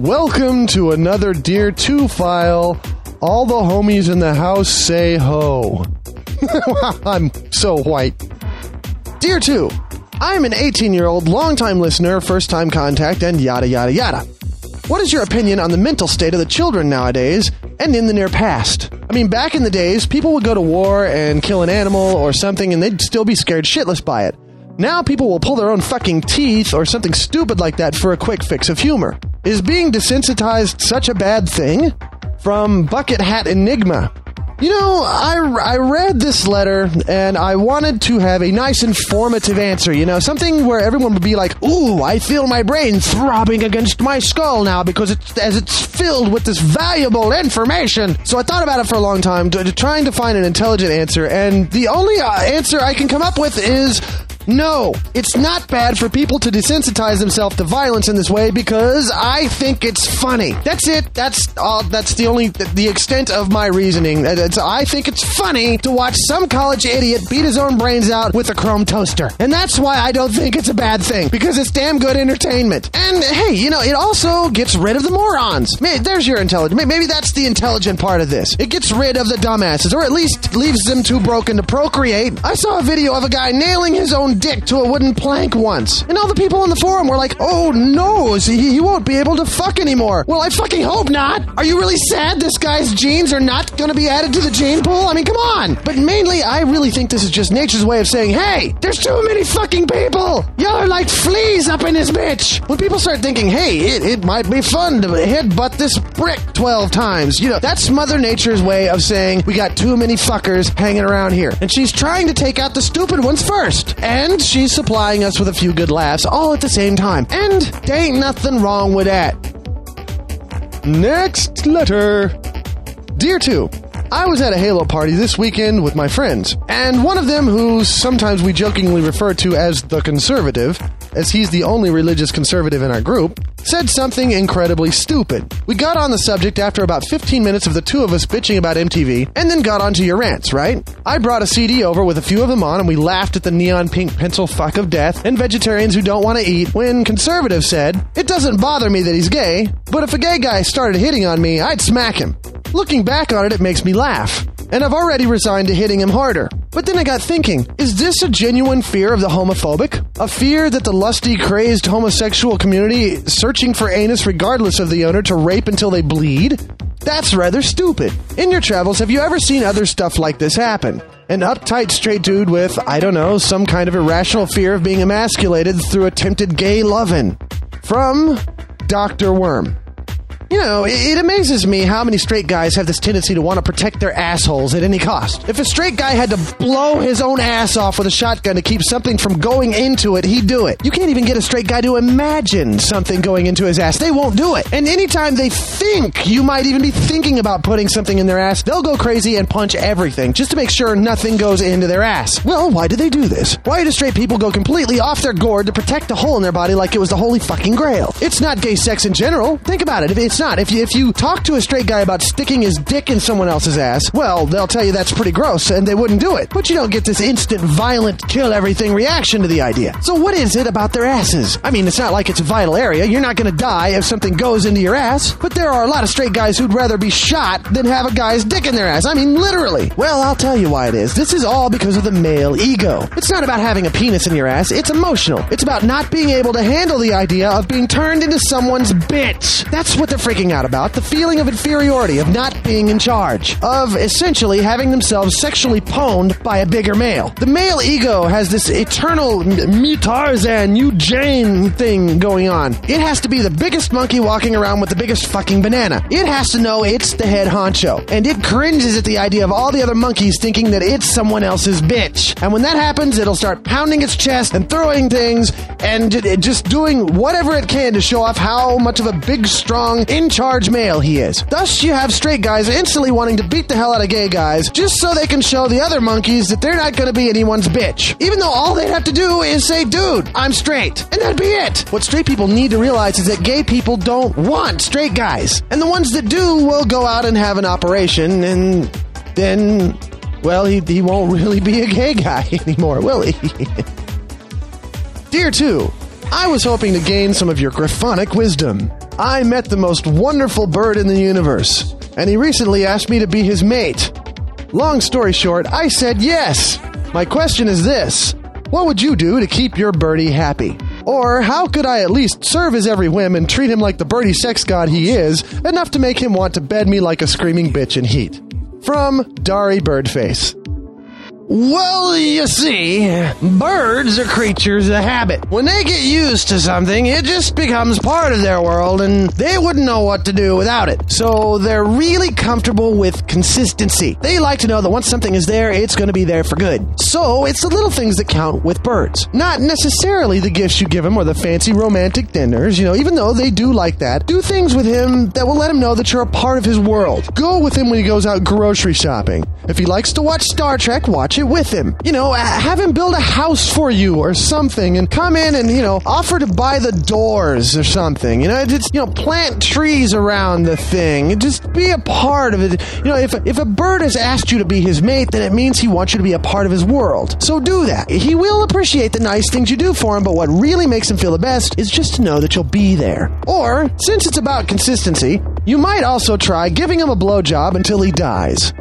Welcome to another Dear 2 file. All the homies in the house say ho. I'm so white. Dear 2, I'm an 18-year-old, long-time listener, first-time contact, and yada yada yada. What is your opinion on the mental state of the children nowadays and in the near past? I mean, back in the days, people would go to war and kill an animal or something and they'd still be scared shitless by it. Now people will pull their own fucking teeth or something stupid like that for a quick fix of humor. Is being desensitized such a bad thing? From Bucket Hat Enigma. You know, I read this letter and I wanted to have a nice informative answer, you know, something where everyone would be like, ooh, I feel my brain throbbing against my skull now because it's filled with this valuable information. So I thought about it for a long time, trying to find an intelligent answer, and the only answer I can come up with is no, it's not bad for people to desensitize themselves to violence in this way because I think it's funny. That's it. That's the extent of my reasoning. I think it's funny to watch some college idiot beat his own brains out with a chrome toaster. And that's why I don't think it's a bad thing, because it's damn good entertainment. And hey, you know, it also gets rid of the morons. There's your intelligence. Maybe that's the intelligent part of this. It gets rid of the dumbasses, or at least leaves them too broken to procreate. I saw a video of a guy nailing his own dick to a wooden plank once, and all the people on the forum were like, oh no, he won't be able to fuck anymore. Well, I fucking hope not. Are you really sad this guy's genes are not gonna be added to the gene pool? I mean, come on. But mainly, I really think this is just nature's way of saying, hey, there's too many fucking people. Y'all are like fleas up in this bitch. When people start thinking, hey, it might be fun to headbutt this brick 12 times, you know, that's Mother Nature's way of saying, we got too many fuckers hanging around here. And she's trying to take out the stupid ones first. And she's supplying us with a few good laughs all at the same time. And there ain't nothing wrong with that. Next letter. Dear 2, I was at a Halo party this weekend with my friends, and one of them, who sometimes we jokingly refer to as the conservative, as he's the only religious conservative in our group, said something incredibly stupid. We got on the subject after about 15 minutes of the two of us bitching about MTV, and then got onto your rants, right? I brought a CD over with a few of them on, and we laughed at the neon pink pencil fuck of death and vegetarians who don't want to eat, when conservative said, it doesn't bother me that he's gay, but if a gay guy started hitting on me, I'd smack him. Looking back on it, it makes me laugh. And I've already resigned to hitting him harder. But then I got thinking, is this a genuine fear of the homophobic? A fear that the lusty, crazed homosexual community searching for anus regardless of the owner to rape until they bleed? That's rather stupid. In your travels, have you ever seen other stuff like this happen? An uptight straight dude with, I don't know, some kind of irrational fear of being emasculated through attempted gay lovin'. From Dr. Worm. You know, it amazes me how many straight guys have this tendency to want to protect their assholes at any cost. If a straight guy had to blow his own ass off with a shotgun to keep something from going into it, he'd do it. You can't even get a straight guy to imagine something going into his ass. They won't do it. And anytime they think you might even be thinking about putting something in their ass, they'll go crazy and punch everything just to make sure nothing goes into their ass. Well, why do they do this? Why do straight people go completely off their gourd to protect a hole in their body like it was the holy fucking grail? It's not gay sex in general. Think about it. It's not. If you talk to a straight guy about sticking his dick in someone else's ass, well, they'll tell you that's pretty gross and they wouldn't do it. But you don't get this instant, violent, kill everything reaction to the idea. So what is it about their asses? I mean, it's not like it's a vital area. You're not going to die if something goes into your ass. But there are a lot of straight guys who'd rather be shot than have a guy's dick in their ass. I mean, literally. Well, I'll tell you why it is. This is all because of the male ego. It's not about having a penis in your ass. It's emotional. It's about not being able to handle the idea of being turned into someone's bitch. That's what they're freaking out about. The feeling of inferiority, of not being in charge, of essentially having themselves sexually pwned by a bigger male. The male ego has this eternal me Tarzan, you Jane thing going on. It has to be the biggest monkey walking around with the biggest fucking banana. It has to know it's the head honcho. And it cringes at the idea of all the other monkeys thinking that it's someone else's bitch. And when that happens, it'll start pounding its chest and throwing things and just doing whatever it can to show off how much of a big, strong, in-charge male he is. Thus, you have straight guys instantly wanting to beat the hell out of gay guys just so they can show the other monkeys that they're not going to be anyone's bitch. Even though all they'd have to do is say, dude, I'm straight. And that'd be it. What straight people need to realize is that gay people don't want straight guys. And the ones that do will go out and have an operation and then, well, he won't really be a gay guy anymore, will he? Dear 2, I was hoping to gain some of your graphonic wisdom. I met the most wonderful bird in the universe, and he recently asked me to be his mate. Long story short, I said yes. My question is this: what would you do to keep your birdie happy? Or how could I at least serve his every whim and treat him like the birdie sex god he is, enough to make him want to bed me like a screaming bitch in heat? From Dari Birdface. Well, you see, birds are creatures of habit. When they get used to something, it just becomes part of their world, and they wouldn't know what to do without it. So they're really comfortable with consistency. They like to know that once something is there, it's going to be there for good. So it's the little things that count with birds. Not necessarily the gifts you give them or the fancy romantic dinners, even though they do like that. Do things with him that will let him know that you're a part of his world. Go with him when he goes out grocery shopping. If he likes to watch Star Trek, watch it with him. Have him build a house for you or something, and come in and, offer to buy the doors or something. Plant trees around the thing. Just be a part of it. If a bird has asked you to be his mate, then it means he wants you to be a part of his world. So do that. He will appreciate the nice things you do for him, but what really makes him feel the best is just to know that you'll be there. Or, since it's about consistency, you might also try giving him a blowjob until he dies.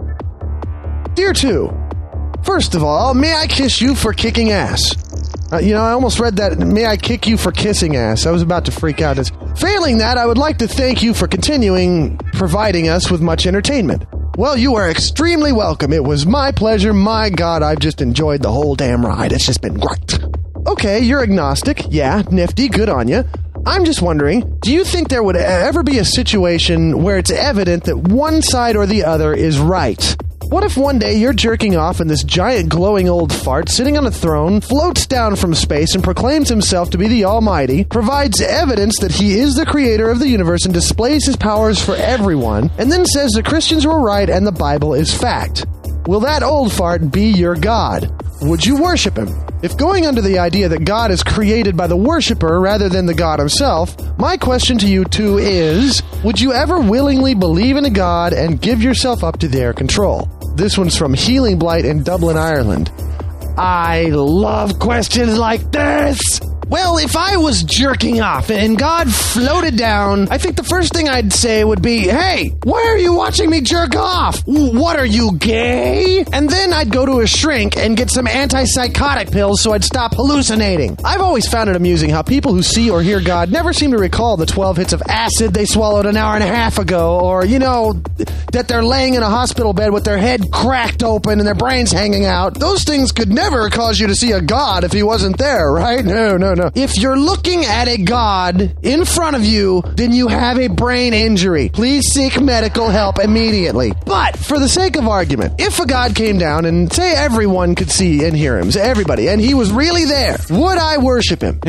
Dear 2, first of all, may I kiss you for kicking ass? I almost read that, may I kick you for kissing ass. I was about to freak out. Failing that, I would like to thank you for continuing providing us with much entertainment. Well, you are extremely welcome. It was my pleasure. My God, I've just enjoyed the whole damn ride. It's just been great. Okay, you're agnostic. Yeah, nifty. Good on you. I'm just wondering, do you think there would ever be a situation where it's evident that one side or the other is right? What if one day you're jerking off and this giant glowing old fart sitting on a throne floats down from space and proclaims himself to be the Almighty, provides evidence that he is the creator of the universe and displays his powers for everyone, and then says the Christians were right and the Bible is fact? Will that old fart be your God? Would you worship him? If going under the idea that God is created by the worshiper rather than the God himself, my question to you two is, would you ever willingly believe in a God and give yourself up to their control? This one's from Healing Blight in Dublin, Ireland. I love questions like this! Well, if I was jerking off and God floated down, I think the first thing I'd say would be, hey, why are you watching me jerk off? What, are you gay? And then I'd go to a shrink and get some antipsychotic pills so I'd stop hallucinating. I've always found it amusing how people who see or hear God never seem to recall the 12 hits of acid they swallowed an hour and a half ago, or, that they're laying in a hospital bed with their head cracked open and their brains hanging out. Those things could never cause you to see a God if he wasn't there, right? No. If you're looking at a God in front of you, then you have a brain injury. Please seek medical help immediately. But, for the sake of argument, if a God came down and, say, everyone could see and hear him, everybody, and he was really there, would I worship him?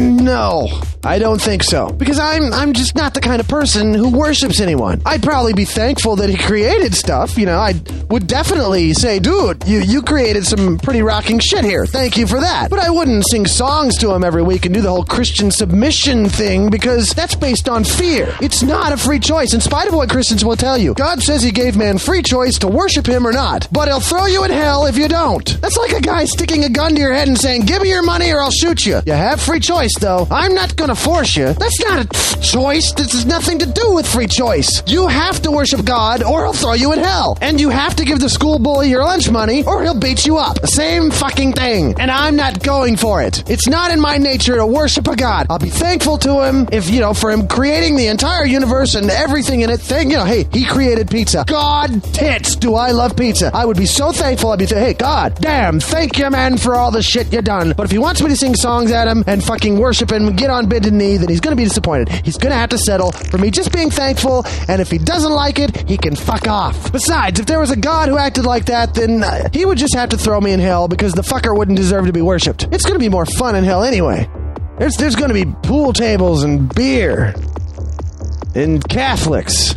No, I don't think so. Because I'm just not the kind of person who worships anyone. I'd probably be thankful that he created stuff. I would definitely say, dude, you created some pretty rocking shit here. Thank you for that. But I wouldn't sing songs to him every week and do the whole Christian submission thing, because that's based on fear. It's not a free choice, in spite of what Christians will tell you. God says he gave man free choice to worship him or not, but he'll throw you in hell if you don't. That's like a guy sticking a gun to your head and saying, give me your money or I'll shoot you. You have free choice, though. I'm not gonna force you. That's not a choice. This has nothing to do with free choice. You have to worship God or he'll throw you in hell. And you have to give the school bully your lunch money or he'll beat you up. The same fucking thing. And I'm not going for it. It's not in my nature to worship a God. I'll be thankful to him for him creating the entire universe and everything in it. Hey, he created pizza. God tits, do I love pizza. I would be so thankful. I'd be hey, God, damn, thank you, man, for all the shit you done. But if he wants me to sing songs at him and fucking worship him, get on bended knee, then he's gonna be disappointed. He's gonna have to settle for me just being thankful, and if he doesn't like it, he can fuck off. Besides, if there was a God who acted like that, then he would just have to throw me in hell because the fucker wouldn't deserve to be worshipped. It's gonna be more fun in hell anyway. There's going to be pool tables and beer and Catholics.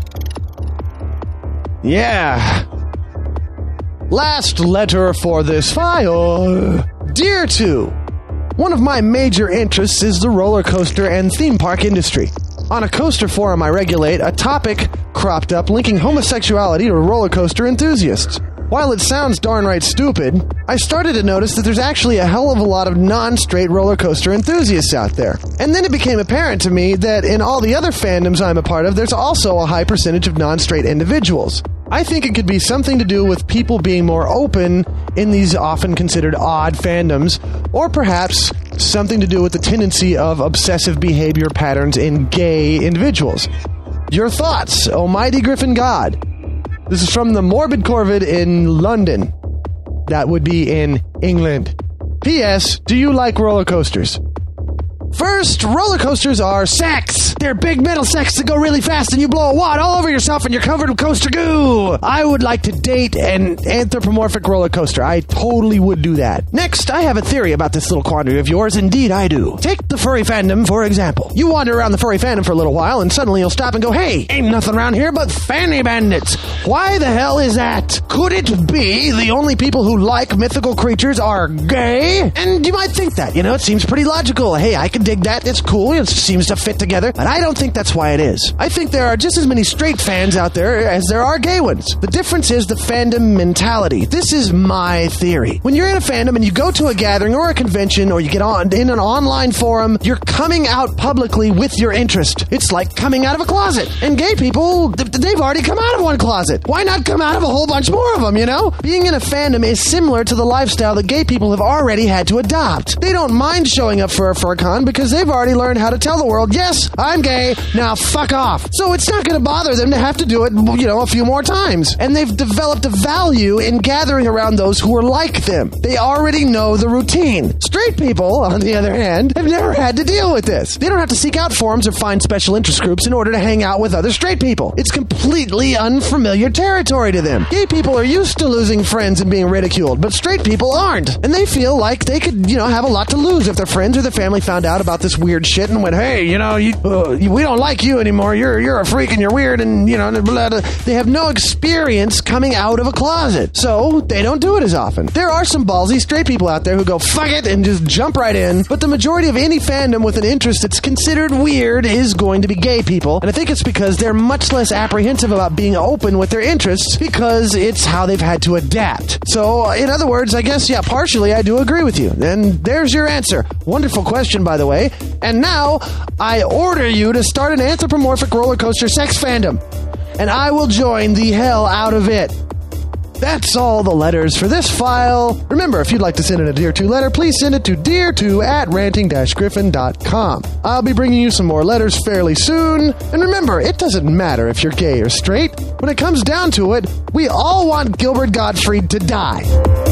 Yeah. Last letter for this file. Dear 2, one of my major interests is the roller coaster and theme park industry. On a coaster forum I regulate, a topic cropped up linking homosexuality to roller coaster enthusiasts. While it sounds darn right stupid, I started to notice that there's actually a hell of a lot of non-straight roller coaster enthusiasts out there. And then it became apparent to me that in all the other fandoms I'm a part of, there's also a high percentage of non-straight individuals. I think it could be something to do with people being more open in these often considered odd fandoms, or perhaps something to do with the tendency of obsessive behavior patterns in gay individuals. Your thoughts, Almighty Griffin God. This is from the Morbid Corvid in London. That would be in England. P.S. Do you like roller coasters? First, roller coasters are sex. They're big metal sex that go really fast and you blow a wad all over yourself and you're covered with coaster goo. I would like to date an anthropomorphic roller coaster. I totally would do that. Next, I have a theory about this little quandary of yours. Indeed, I do. Take the furry fandom, for example. You wander around the furry fandom for a little while and suddenly you'll stop and go, hey, ain't nothing around here but fanny bandits. Why the hell is that? Could it be the only people who like mythical creatures are gay? And you might think that, it seems pretty logical. Hey, I can dig that. It's cool. It seems to fit together. But I don't think that's why it is. I think there are just as many straight fans out there as there are gay ones. The difference is the fandom mentality. This is my theory. When you're in a fandom and you go to a gathering or a convention or you get on in an online forum, you're coming out publicly with your interest. It's like coming out of a closet. And gay people, they've already come out of one closet. Why not come out of a whole bunch more of them, Being in a fandom is similar to the lifestyle that gay people have already had to adopt. They don't mind showing up for a FurCon because they've already learned how to tell the world, yes, I'm gay, now fuck off. So it's not going to bother them to have to do it, a few more times. And they've developed a value in gathering around those who are like them. They already know the routine. Straight people, on the other hand, have never had to deal with this. They don't have to seek out forums or find special interest groups in order to hang out with other straight people. It's completely unfamiliar territory to them. Gay people are used to losing friends and being ridiculed, but straight people aren't. And they feel like they could, have a lot to lose if their friends or their family found out about this weird shit and went, hey, we don't like you anymore. You're a freak and you're weird and, blah, blah. They have no experience coming out of a closet, so they don't do it as often. There are some ballsy straight people out there who go, fuck it, and just jump right in, but the majority of any fandom with an interest that's considered weird is going to be gay people, and I think it's because they're much less apprehensive about being open with their interests because it's how they've had to adapt. So, in other words, I guess, partially I do agree with you. And there's your answer. Wonderful question, by the way. And now, I order you to start an anthropomorphic roller coaster sex fandom. And I will join the hell out of it. That's all the letters for this file. Remember, if you'd like to send in a Dear 2 letter, please send it to dear2@ranting-griffin.com. I'll be bringing you some more letters fairly soon. And remember, it doesn't matter if you're gay or straight. When it comes down to it, we all want Gilbert Gottfried to die.